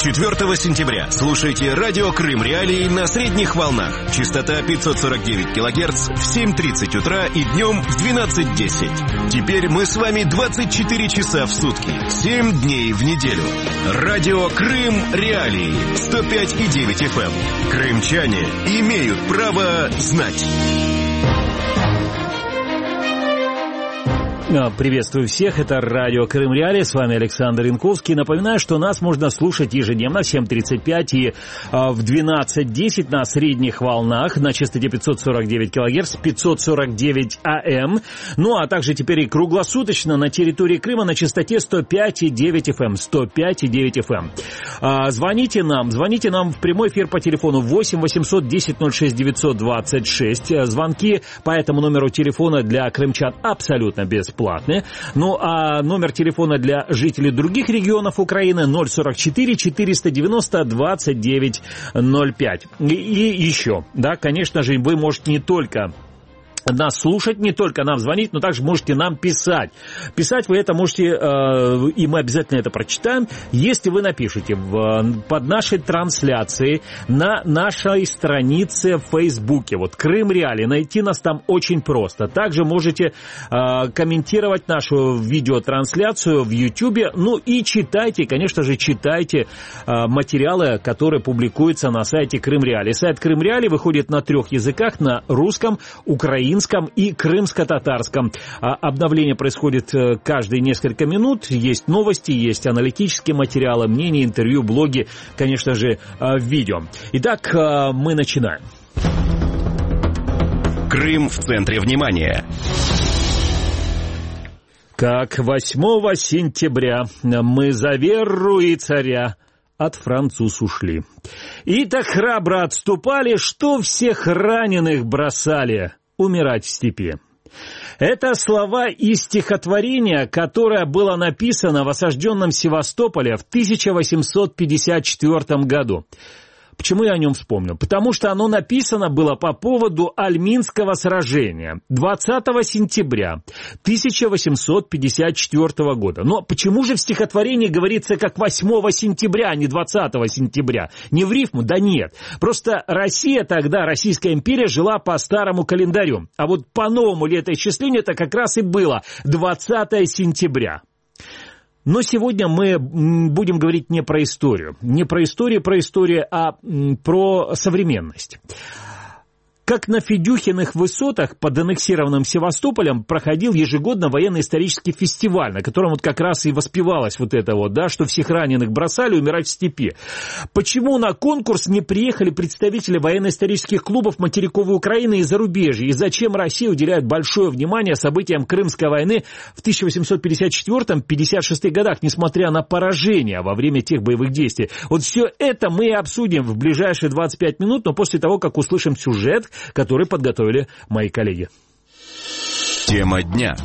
4 сентября слушайте радио Крым Реалии на средних волнах. Частота 549 кГц в 7:30 утра и днем в 12:10. Теперь мы с вами 24 часа в сутки, 7 дней в неделю. Радио Крым Реалии 105,9 FM. Крымчане имеют право знать. Приветствую всех, это радио Крым Реалии, с вами Александр Янковский. Напоминаю, что нас можно слушать ежедневно в 7:35 и в 12:10 на средних волнах на частоте 549 кГц, 549 АМ. Ну а также теперь и круглосуточно на территории Крыма на частоте 105,9 FM, 105,9 FM. Звоните нам в прямой эфир по телефону 8 800 10 06 926. Звонки по этому номеру телефона для крымчан абсолютно бесплатные. Ну а номер телефона для жителей других регионов Украины 044 490 2905. И еще, да, конечно же, вы можете не только нас слушать, не только нам звонить, но также можете нам писать. Писать вы это можете, и мы обязательно это прочитаем, если вы напишите под нашей трансляцией на нашей странице в Фейсбуке. Вот Крым Реалии, найти нас там очень просто. Также можете комментировать нашу видеотрансляцию в Ютьюбе. Ну и читайте, конечно же, читайте материалы, которые публикуются на сайте Крым Реалии. Сайт Крым Реалии выходит на 3 языках, на русском, украинском и крымско-татарском. Обновление происходит каждые несколько минут. Есть новости, есть аналитические материалы, мнения, интервью, блоги, конечно же, видео. Итак, мы начинаем. Крым в центре внимания. Как 8 сентября мы за веру и царя от француз ушли. И так храбро отступали, что всех раненых бросали умирать в степи. Это слова из стихотворения, которое было написано в осажденном Севастополе в 1854 году. Почему я о нем вспомнил? Потому что оно написано было по поводу Альминского сражения 20 сентября 1854 года. Но почему же в стихотворении говорится как 8 сентября, а не 20 сентября? Не в рифму? Да нет. Просто Россия тогда, Российская империя, жила по старому календарю. А вот по новому летоисчислению это как раз и было 20 сентября. Но сегодня мы будем говорить не про историю, а про современность. Как на Федюхиных высотах под аннексированным Севастополем проходил ежегодно военно-исторический фестиваль, на котором вот как раз и воспевалось вот это вот, да, что всех раненых бросали умирать в степи. Почему на конкурс не приехали представители военно-исторических клубов материковой Украины и зарубежья? И зачем Россия уделяет большое внимание событиям Крымской войны в 1854-56 годах, несмотря на поражение во время тех боевых действий? Вот все это мы и обсудим в ближайшие 25 минут, но после того, как услышим сюжет, который подготовили мои коллеги. Тема дня.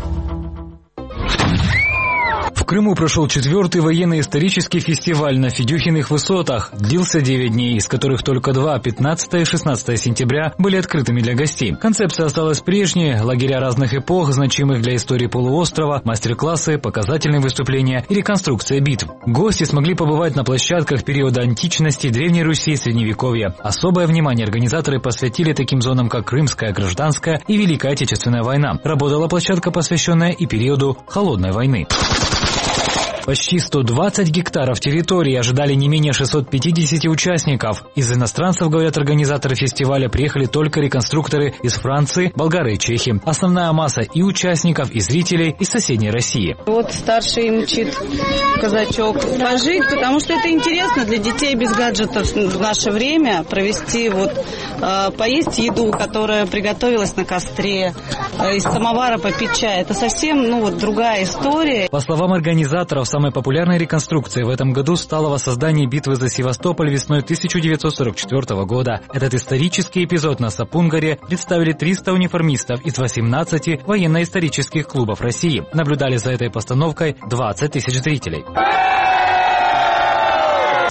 В Крыму прошел 4-й военно-исторический фестиваль на Федюхиных высотах. Длился 9 дней, из которых только 2, 15 и 16 сентября, были открытыми для гостей. Концепция осталась прежней: лагеря разных эпох, значимых для истории полуострова, мастер-классы, показательные выступления и реконструкция битв. Гости смогли побывать на площадках периода античности, Древней Руси и Средневековья. Особое внимание организаторы посвятили таким зонам, как Крымская, Гражданская и Великая Отечественная война. Работала площадка, посвященная и периоду Холодной войны. Почти 120 гектаров территории ожидали не менее 650 участников. Из иностранцев, говорят организаторы фестиваля, приехали только реконструкторы из Франции, Болгарии и Чехии. Основная масса и участников, и зрителей из соседней России. Вот старший мчит казачок пожить, потому что это интересно для детей без гаджетов в наше время провести, поесть еду, которая приготовилась на костре, из самовара попить чай. Это совсем другая история. По словам организаторов, самой популярной реконструкцией в этом году стало воссоздание битвы за Севастополь весной 1944 года. Этот исторический эпизод на Сапун-горе представили 300 униформистов из 18 военно-исторических клубов России. Наблюдали за этой постановкой 20 тысяч зрителей.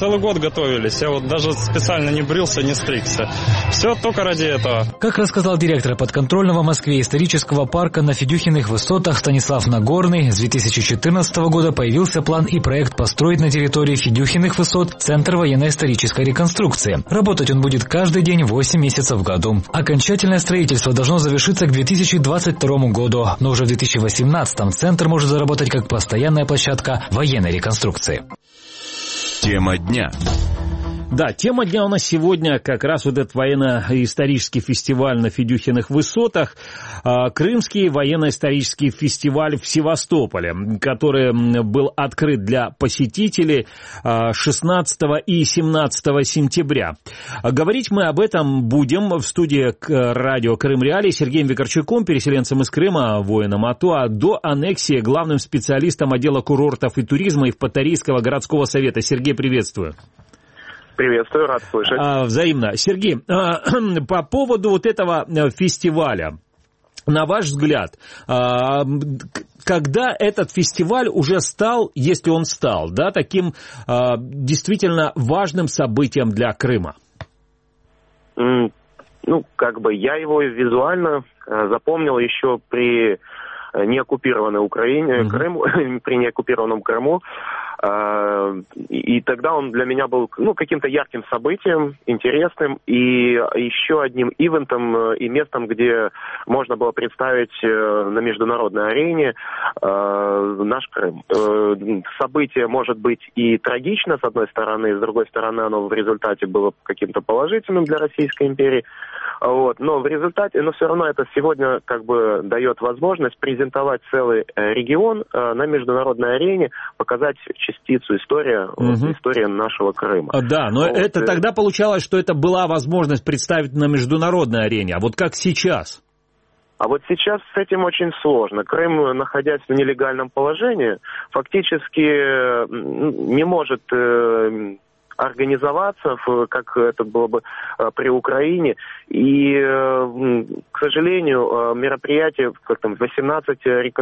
целый год готовились. Я вот даже специально не брился, не стригся. Все только ради этого. Как рассказал директор подконтрольного Москве исторического парка на Федюхиных высотах Станислав Нагорный, с 2014 года появился план и проект построить на территории Федюхиных высот Центр военно-исторической реконструкции. Работать он будет каждый день 8 месяцев в году. Окончательное строительство должно завершиться к 2022 году, но уже в 2018-м Центр может заработать как постоянная площадка военной реконструкции. Тема дня. Да, тема дня у нас сегодня как раз вот этот военно-исторический фестиваль на Федюхиных высотах, Крымский военно-исторический фестиваль в Севастополе, который был открыт для посетителей 16 и 17 сентября. Говорить мы об этом будем в студии радио Крым Реалии Сергеем Викарчуком, переселенцем из Крыма, воином АТО, а до аннексии главным специалистом отдела курортов и туризма Евпаторийского городского совета. Сергей, приветствую. Приветствую, рад слышать. Взаимно. Сергей, по поводу вот этого фестиваля, на ваш взгляд, когда этот фестиваль уже стал, если он стал, да, таким действительно важным событием для Крыма? Ну, как бы я его визуально запомнил еще при неоккупированной Украине, при неоккупированном Крыму. И тогда он для меня был каким-то ярким событием, интересным, и еще одним ивентом и местом, где можно было представить на международной арене наш Крым. Событие может быть и трагично, с одной стороны, с другой стороны, оно в результате было каким-то положительным для Российской империи. Вот. Но в результате, все равно это сегодня как бы дает возможность презентовать целый регион на международной арене, показать частицу истории нашего Крыма. Да, но вот. Это тогда получалось, что это была возможность представить на международной арене. А вот как сейчас? А вот сейчас с этим очень сложно. Крым, находясь в нелегальном положении, фактически не может организоваться, как это было бы при Украине. И, к сожалению, мероприятие, 18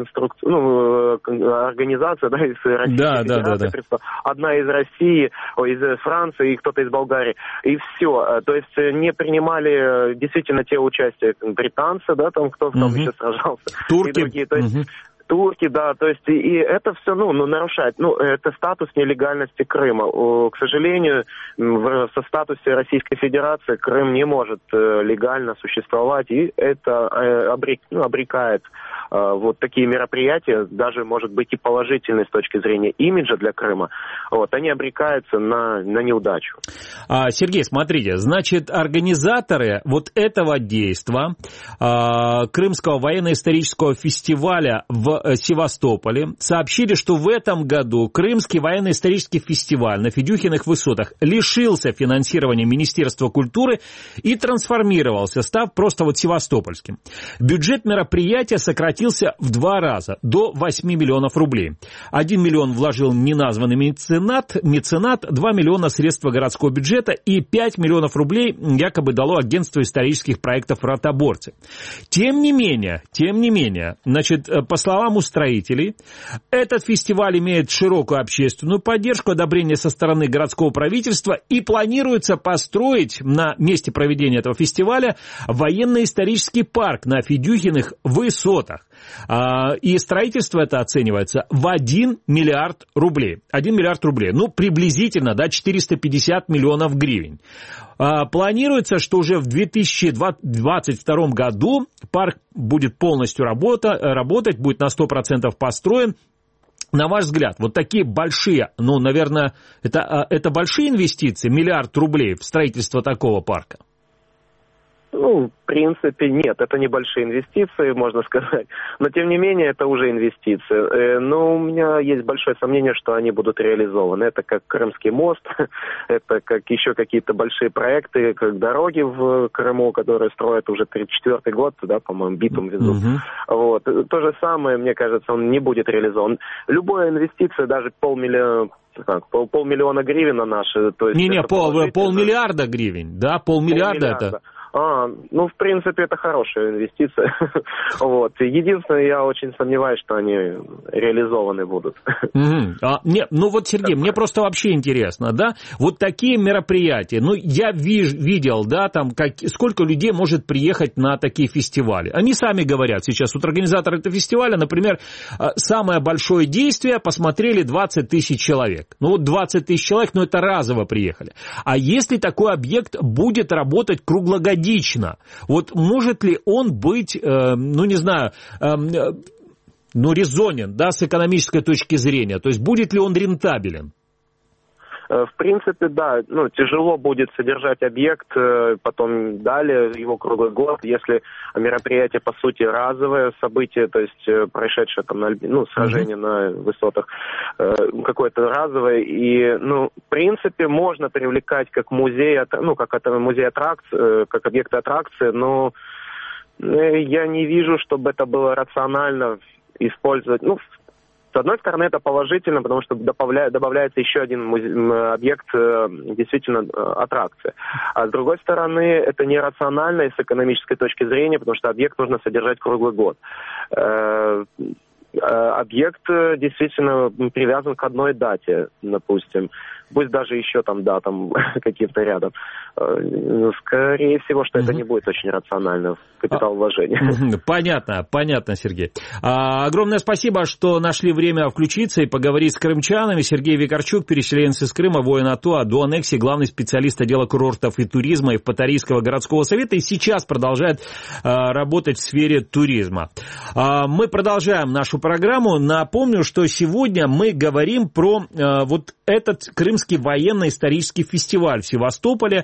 организаций, да, из Российской Федерации, одна из России, из Франции и кто-то из Болгарии, и все. То есть не принимали действительно те участия британцы, да, там кто там еще сражался. Турки. И другие. То есть, турки, да, то есть и это все, нарушает, это статус нелегальности Крыма. К сожалению, со статусе Российской Федерации Крым не может легально существовать, и это обрекает вот такие мероприятия, даже, может быть, и положительные с точки зрения имиджа для Крыма, они обрекаются на неудачу. Сергей, смотрите, значит, организаторы вот этого действа, Крымского военно-исторического фестиваля в Севастополе, сообщили, что в этом году Крымский военно-исторический фестиваль на Федюхиных высотах лишился финансирования Министерства культуры и трансформировался, став просто севастопольским. Бюджет мероприятия сократился в 2 раза, до 8 миллионов рублей. 1 миллион вложил неназванный меценат, 2 миллиона средства городского бюджета и 5 миллионов рублей якобы дало агентство исторических проектов «Ротоборцы». Тем не менее, значит, по словам устроителей, этот фестиваль имеет широкую общественную поддержку, одобрение со стороны городского правительства, и планируется построить на месте проведения этого фестиваля военно-исторический парк на Федюхиных высотах. И строительство это оценивается в 1 миллиард рублей. 1 миллиард рублей. Приблизительно, 450 миллионов гривен. Планируется, что уже в 2022 году парк будет полностью работать, будет на 100% построен. На ваш взгляд, вот такие большие, наверное, это большие инвестиции, 1 миллиард рублей в строительство такого парка? В принципе, нет, это небольшие инвестиции, можно сказать, но тем не менее это уже инвестиции. Но у меня есть большое сомнение, что они будут реализованы. Это как Крымский мост, это как еще какие-то большие проекты, как дороги в Крыму, которые строят уже 34-й год, по-моему, битум везут. Вот. То же самое, мне кажется, он не будет реализован. Любая инвестиция, даже полмиллиона гривен на наши... полмиллиарда гривен, да, полмиллиарда это... Ну, в принципе, это хорошая инвестиция. Вот. Единственное, я очень сомневаюсь, что они реализованы будут. Нет, ну вот, Сергей, мне просто вообще интересно, да, вот такие мероприятия, ну, я видел, да, там, сколько людей может приехать на такие фестивали. Они сами говорят сейчас, вот организаторы этого фестиваля, например, самое большое действие посмотрели 20 тысяч человек. Ну, вот 20 тысяч человек, ну, это разово приехали. А если такой объект будет работать круглогодично, вот может ли он быть, ну, не знаю, ну, резонен, да, с экономической точки зрения? То есть будет ли он рентабелен? В принципе, да, ну, тяжело будет содержать объект, потом далее его круглый год, если мероприятие, по сути, разовое событие, то есть происшедшее там, ну, сражение на высотах, какое-то разовое, и, ну, в принципе, можно привлекать как музей, ну, как это музей аттракций, как объекты аттракции, но я не вижу, чтобы это было рационально использовать, ну, с одной стороны, это положительно, потому что добавляется еще один объект, действительно, аттракции. А с другой стороны, это нерационально и с экономической точки зрения, потому что объект нужно содержать круглый год. Объект действительно привязан к одной дате, допустим. Пусть даже еще там датам каким-то рядом. Скорее всего, что это не будет очень рационально в капиталовложении. Понятно, Сергей. Огромное спасибо, что нашли время включиться и поговорить с крымчанами. Сергей Викарчук, переселенец из Крыма, воин АТО, а до аннексии главный специалист отдела курортов и туризма Евпаторийского городского совета, и сейчас продолжает работать в сфере туризма. Мы продолжаем нашу программу. Напомню, что сегодня мы говорим про вот этот Крымский военно-исторический фестиваль в Севастополе,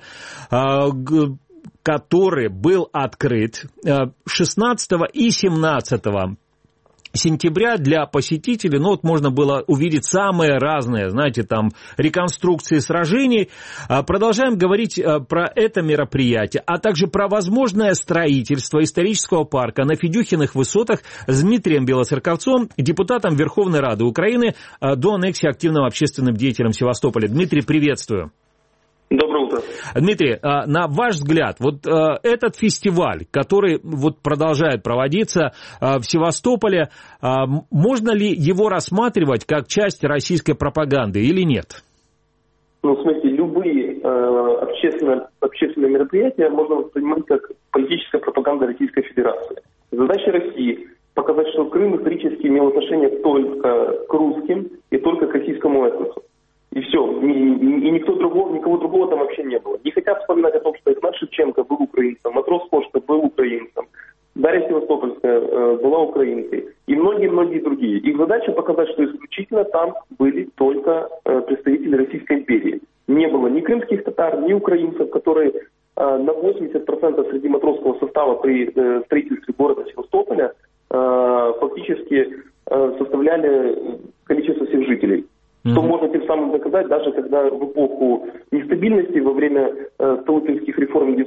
который был открыт 16 и 17 сентября для посетителей. Ну, вот можно было увидеть самые разные, знаете, там, реконструкции сражений. Продолжаем говорить про это мероприятие, а также про возможное строительство исторического парка на Федюхиных высотах с Дмитрием Белоцерковцом, депутатом Верховной Рады Украины, до аннексии активным общественным деятелем Севастополя. Дмитрий, приветствую. Доброе утро. Дмитрий, на ваш взгляд, вот этот фестиваль, который вот продолжает проводиться в Севастополе, можно ли его рассматривать как часть российской пропаганды или нет? Ну, в смысле, любые общественные мероприятия можно воспринимать как политическая пропаганда Российской Федерации. Задача России – показать, что Крым исторически имел отношение только к русским и только к российскому этносу. И все. И никого другого там вообще не было. Не хотят вспоминать о том, что Игнат Шевченко был украинцем, Матрос Кошка был украинцем, Дарья Севастопольская была украинкой и многие-многие другие. Их задача показать, что исключительно там были только представители Российской империи. Не было ни крымских татар, ни украинцев, которые на 80% среди матросского состава при строительстве города Севастополя фактически составляли количество всех жителей. Что можно тем самым доказать, даже когда в эпоху нестабильности, во время столыпинских реформ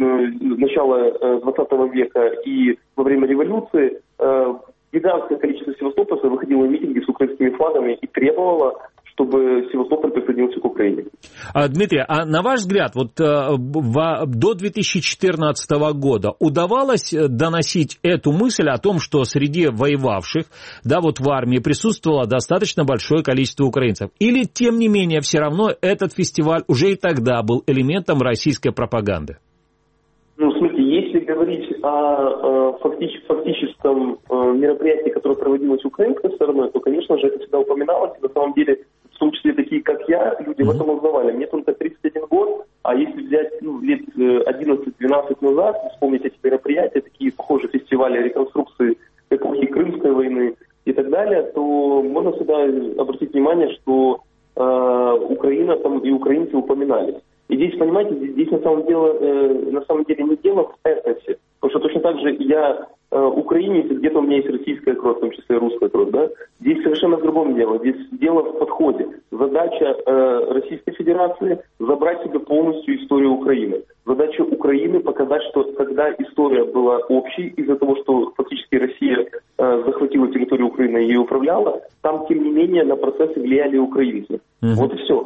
начала 20 века и во время революции, гигантское количество севастопольцев выходило на митинги с украинскими флагами и требовало, чтобы Севастополь присоединился к Украине. Дмитрий, а на ваш взгляд, вот до 2014 года удавалось доносить эту мысль о том, что среди воевавших, да, вот в армии присутствовало достаточно большое количество украинцев? Или, тем не менее, все равно этот фестиваль уже и тогда был элементом российской пропаганды? Ну, в смысле, если говорить о фактическом мероприятии, которое проводилось украинской стороной, то, конечно же, это всегда упоминалось. На самом деле, в том числе такие, как я, люди в этом узнавали. Мне только 31 год, а если взять лет 11-12 назад, вспомнить эти мероприятия, такие похожие фестивали реконструкции эпохи Крымской войны и так далее, то можно сюда обратить внимание, что Украина там и украинцы упоминались. И здесь, понимаете, здесь на самом деле не дело в этносе. Потому что точно так же я украинец, где-то у меня есть российская кровь, в том числе русская кровь, да? Здесь совершенно в другом дело. Здесь дело в подходе. Задача Российской Федерации забрать себе полностью историю Украины. Задача Украины показать, что когда история была общей, из-за того, что фактически Россия захватила территорию Украины и ее управляла, там, тем не менее, на процессы влияли украинцы. Вот и все.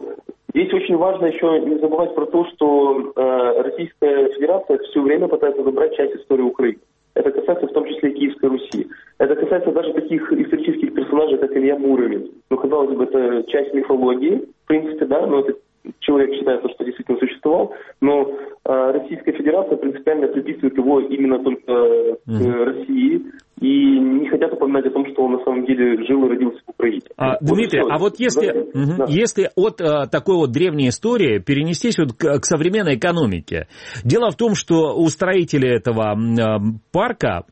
Здесь очень важно еще не забывать про то, что Российская Федерация все время пытается забрать часть истории Украины. Это касается в том числе и Киевской Руси. Это касается даже таких исторических персонажей, как Илья Муромец. Ну, казалось бы, это часть мифологии, в принципе, да, но это человек считается, что действительно существовал, но Российская Федерация принципиально приписывает его именно только России и не хотят упоминать о том, что он на самом деле жил и родился в Украине. Дмитрий, вот а вот если от такой вот древней истории перенестись вот к современной экономике, дело в том, что у строителей этого парка,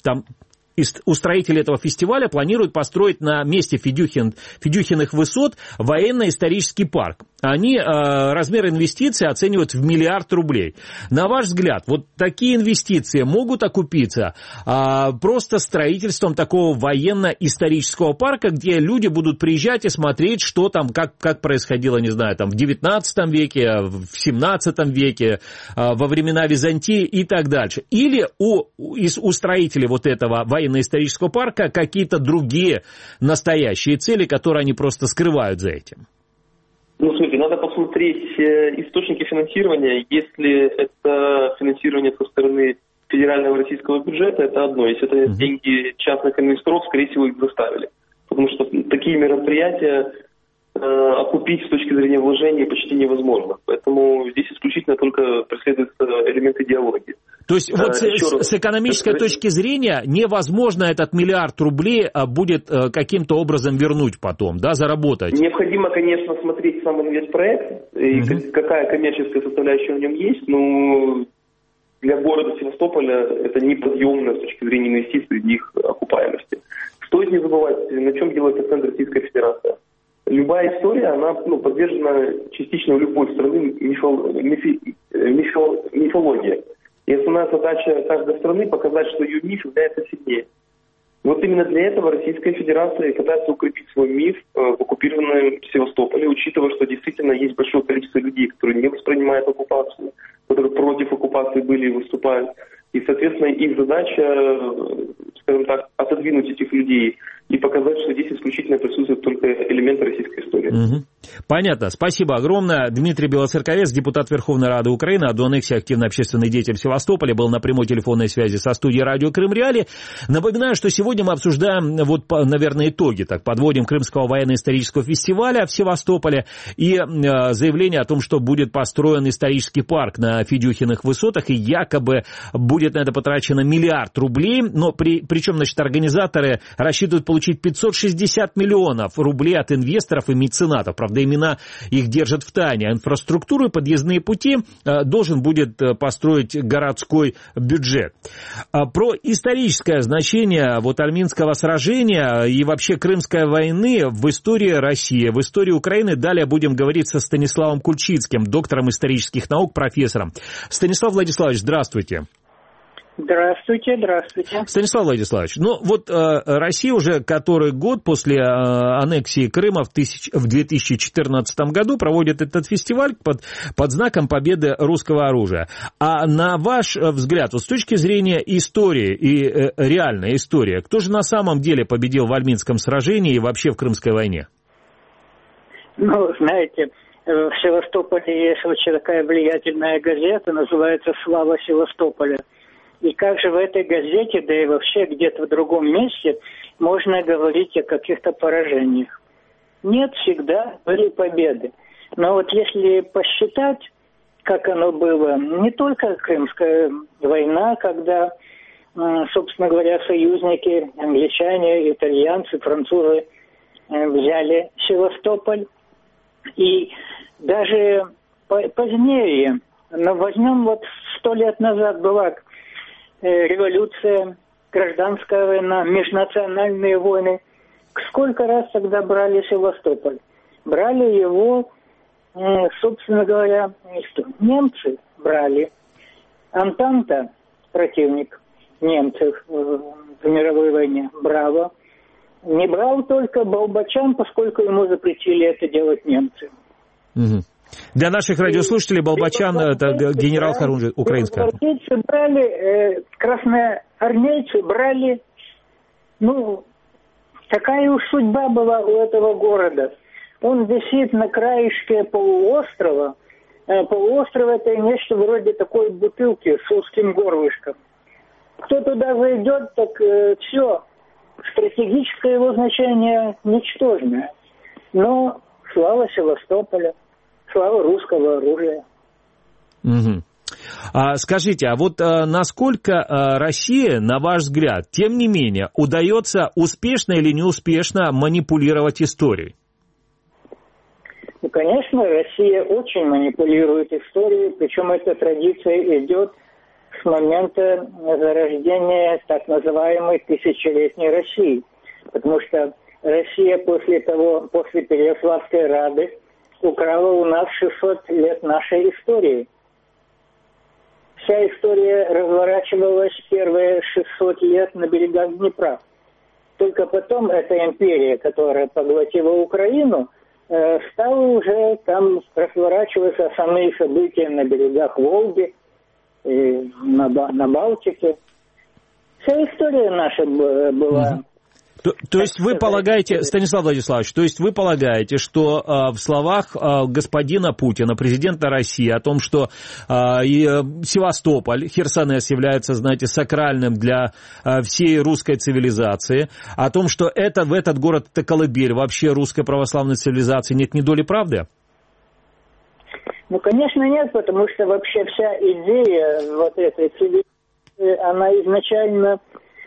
у строителей этого фестиваля планируют построить на месте Федюхиных высот военно-исторический парк. Они размер инвестиций оценивают в 1 миллиард рублей. На ваш взгляд, вот такие инвестиции могут окупиться просто строительством такого военно-исторического парка, где люди будут приезжать и смотреть, что там, как происходило, не знаю, там в 19 веке, в 17 веке, во времена Византии и так дальше. Или у строителей вот этого военно-исторического парка какие-то другие настоящие цели, которые они просто скрывают за этим? Ну, смотрите, надо посмотреть источники финансирования. Если это финансирование со стороны федерального российского бюджета, это одно. Если это деньги частных инвесторов, скорее всего, их заставили. Потому что такие мероприятия окупить с точки зрения вложений почти невозможно. Поэтому здесь исключительно только преследуется элемент идеологии. То есть вот с экономической точки зрения невозможно этот 1 миллиард рублей будет каким-то образом вернуть потом, да, заработать? Необходимо, конечно, смотреть сам инвестпроект и какая коммерческая составляющая в нем есть, но для города Севастополя это неподъемно с точки зрения инвестиций и их окупаемости. Стоит не забывать, на чем делает акцент Российская Федерация. Любая история, она подвержена частично у любой страны мифологии. И основная задача каждой страны показать, что ее миф является сильнее. Вот именно для этого Российская Федерация пытается укрепить свой миф в оккупированном Севастополе, учитывая, что действительно есть большое количество людей, которые не воспринимают оккупацию, которые против оккупации были и выступают. И, соответственно, их задача, скажем так, отодвинуть этих людей и показать, что здесь исключительно присутствует только элемент российской истории. Понятно. Спасибо огромное. Дмитрий Белоцерковец, депутат Верховной Рады Украины, а до аннексии активный общественный деятель в Севастополе, был на прямой телефонной связи со студией радио Крым Реалии. Напоминаю, что сегодня мы обсуждаем, вот, наверное, итоги, так, подводим Крымского военно-исторического фестиваля в Севастополе и заявление о том, что будет построен исторический парк на Федюхиных высотах, и якобы будет на это потрачено 1 миллиард рублей, но причем, значит, организаторы рассчитывают получить 560 миллионов рублей от инвесторов и меценатов. Правда, имена их держат в тайне. Инфраструктуру и подъездные пути должен будет построить городской бюджет. Про историческое значение вот Альминского сражения и вообще Крымской войны в истории России, в истории Украины далее будем говорить со Станиславом Кульчицким, доктором исторических наук, профессором. Станислав Владиславович, здравствуйте. Здравствуйте, здравствуйте. Станислав Владиславович, ну вот Россия уже который год после аннексии Крыма в 2014 году проводит этот фестиваль под знаком победы русского оружия. А на ваш взгляд, вот с точки зрения истории и реальной истории, кто же на самом деле победил в Альминском сражении и вообще в Крымской войне? Ну, знаете, в Севастополе есть очень такая влиятельная газета, называется «Слава Севастополя». И как же в этой газете, да и вообще где-то в другом месте, можно говорить о каких-то поражениях? Нет, всегда были победы. Но вот если посчитать, как оно было, не только Крымская война, когда, собственно говоря, союзники, англичане, итальянцы, французы взяли Севастополь. И даже позднее, но возьмем вот 100 лет назад была революция, гражданская война, межнациональные войны. Сколько раз тогда брали Севастополь? Брали его, собственно говоря, немцы брали. Антанта, противник немцев в мировой войне, браво. Не брал только Болбочан, поскольку ему запретили это делать немцы. Для наших радиослушателей Болбочан – это генерал Харунжи, украинская. Белогвардейцы брали, красноармейцы брали, ну, такая уж судьба была у этого города. Он висит на краешке полуострова. Полуостров — это нечто вроде такой бутылки с узким горлышком. Кто туда зайдет, так все. Стратегическое его значение ничтожное. Но слава Севастополя, слава русского оружия. Угу. Скажите, а вот насколько Россия, на ваш взгляд, тем не менее, удается успешно или неуспешно манипулировать историей? Ну, конечно, Россия очень манипулирует историей, причем эта традиция идет с момента зарождения так называемой тысячелетней России. Потому что Россия после Переяславской Рады украла у нас 600 лет нашей истории. Вся история разворачивалась первые 600 лет на берегах Днепра. Только потом эта империя, которая поглотила Украину, стала уже там разворачиваться основные события на берегах Волги, на Балтике. Вся история наша была... То есть вы полагаете, Станислав Владиславович, то есть вы полагаете, что в словах господина Путина, президента России, о том, что Севастополь, Херсонес является, знаете, сакральным для всей русской цивилизации, о том, что в этот город это колыбель вообще русской православной цивилизации, нет ни доли правды? Ну, конечно, нет, потому что вообще вся идея вот этой цивилизации, она изначально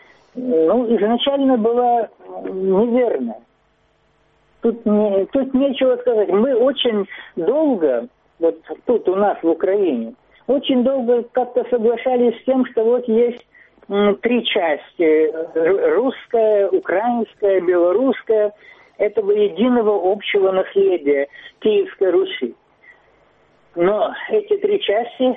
была неверна. Тут нечего сказать. Мы очень долго, вот тут у нас в Украине, очень долго как-то соглашались с тем, что вот есть 3 части: русская, украинская, белорусская, этого единого общего наследия Киевской Руси. Но эти 3 части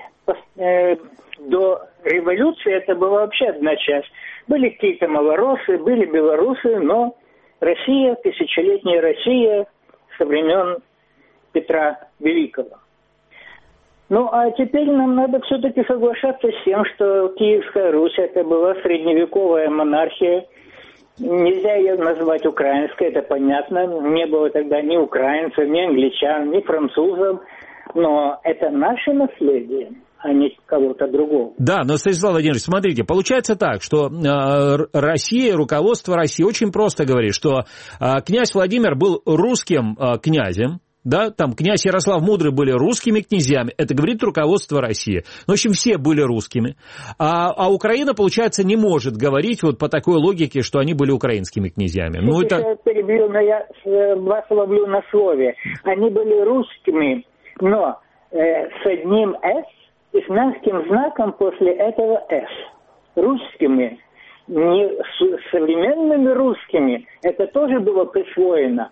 до революции это была вообще одна часть. Были какие-то малороссы, были белорусы, но Россия, тысячелетняя Россия со времен Петра Великого. Ну, а теперь нам надо все-таки соглашаться с тем, что Киевская Русь это была средневековая монархия. Нельзя ее назвать украинской, это понятно. Не было тогда ни украинцев, ни англичан, ни французов. Но это наше наследие, а не кого-то другого. Да, но, Станислав Владимирович, смотрите, получается так, что Россия, руководство России очень просто говорит, что князь Владимир был русским князем, да, там князь Ярослав Мудрый были русскими князьями, это говорит руководство России. Ну, в общем, все были русскими. А Украина, получается, не может говорить вот по такой логике, что они были украинскими князьями. Ну, это... Я перебью, но я вас ловлю на слове. Они были русскими, но с одним «с» и с мягким знаком после этого «с». Русскими, не современными русскими, это тоже было присвоено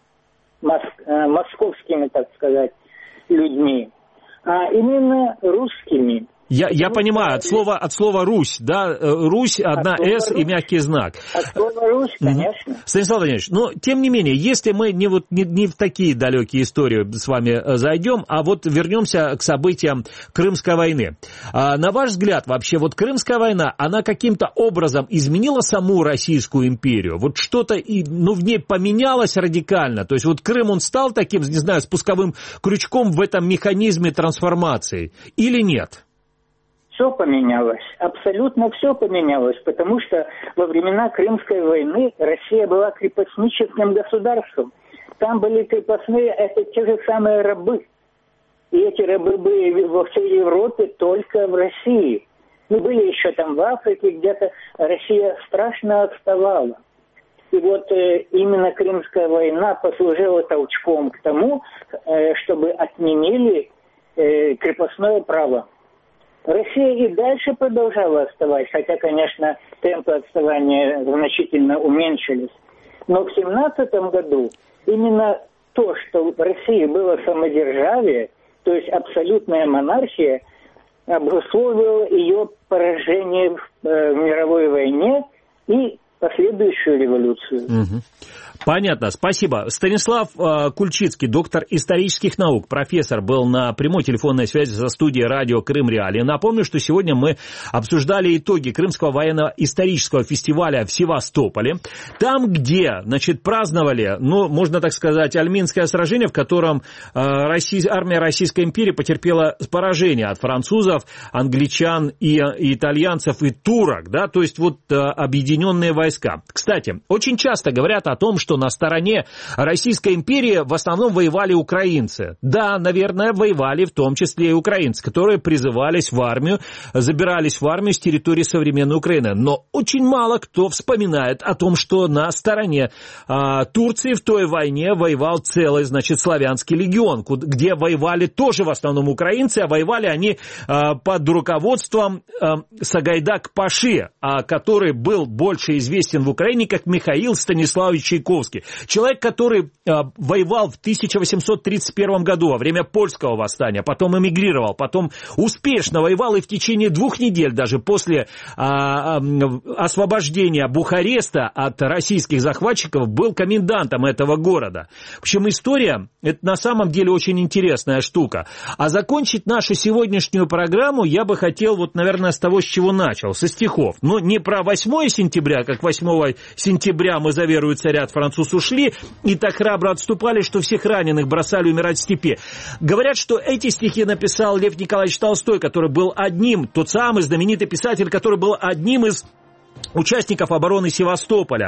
московскими, так сказать, людьми, а именно русскими. Я понимаю, от слова «Русь», да, «Русь», одна «С» и мягкий знак. От слова «Русь», конечно. Станислав Владимирович, но тем не менее, если мы не в такие далекие истории с вами зайдем, а вот вернемся к событиям Крымской войны. На ваш взгляд, вообще, вот Крымская война, она каким-то образом изменила саму Российскую империю? Вот что-то, в ней поменялось радикально? То есть вот Крым, он стал таким, не знаю, спусковым крючком в этом механизме трансформации или нет? Все поменялось, абсолютно все поменялось, потому что во времена Крымской войны Россия была крепостническим государством. Там были крепостные, это те же самые рабы. И эти рабы были во всей Европе, только в России. И были еще там в Африке, где-то Россия страшно отставала. И вот именно Крымская война послужила толчком к тому, чтобы отменили крепостное право. Россия и дальше продолжала отставать, хотя, конечно, темпы отставания значительно уменьшились. Но в 1917 году именно то, что в России было самодержавие, то есть абсолютная монархия, обусловило ее поражение в мировой войне и последующую революцию. Угу. Понятно, спасибо. Станислав Кульчицкий, доктор исторических наук, профессор, был на прямой телефонной связи со студией радио Крым Реалии. Напомню, что сегодня мы обсуждали итоги Крымского военно-исторического фестиваля в Севастополе. Там, где, значит, праздновали, ну, можно так сказать, Альминское сражение, в котором армия Российской империи потерпела поражение от французов, англичан и итальянцев и турок, да, то есть вот объединенные войска. Кстати, очень часто говорят о том, что на стороне Российской империи в основном воевали украинцы. Да, наверное, воевали в том числе и украинцы, которые призывались в армию, забирались в армию с территории современной Украины. Но очень мало кто вспоминает о том, что на стороне Турции в той войне воевал целый, значит, славянский легион, где воевали тоже в основном украинцы, а воевали они под руководством Сагайдак-Паши, который был больше известен в Украине как Михаил Станиславович Чайковский. Человек, который воевал в 1831 году во время польского восстания, потом эмигрировал, потом успешно воевал и в течение 2 недель даже после освобождения Бухареста от российских захватчиков был комендантом этого города. В общем, история – это на самом деле очень интересная штука. А закончить нашу сегодняшнюю программу я бы хотел, вот, наверное, с того, с чего начал, со стихов. Но не про 8 сентября, как 8 сентября мы за веру и царя от француз ушли и так храбро отступали, что всех раненых бросали умирать в степи. Говорят, что эти стихи написал Лев Николаевич Толстой, который был одним, тот самый знаменитый писатель, который был одним из участников обороны Севастополя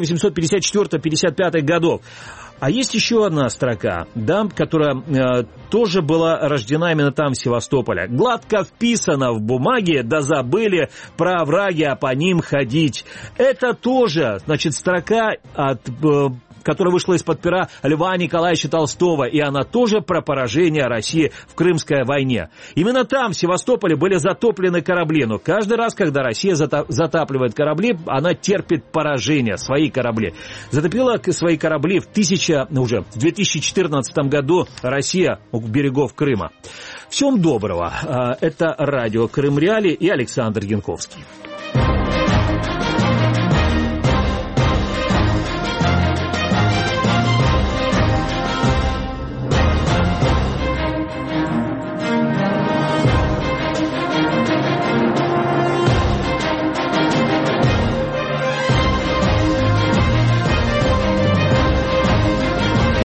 1854-55 годов. А есть еще одна строка, да, которая тоже была рождена именно там, в Севастополе. «Гладко вписано в бумаге, да забыли про овраги, а по ним ходить». Это тоже, значит, строка которая вышла из-под пера Льва Николаевича Толстого, и она тоже про поражение России в Крымской войне. Именно там, в Севастополе, были затоплены корабли, но каждый раз, когда Россия затапливает корабли, она терпит поражение, свои корабли. Затопила свои корабли в 2014 году Россия у берегов Крыма. Всем доброго. Это радио Крым Реалии и Александр Янковский.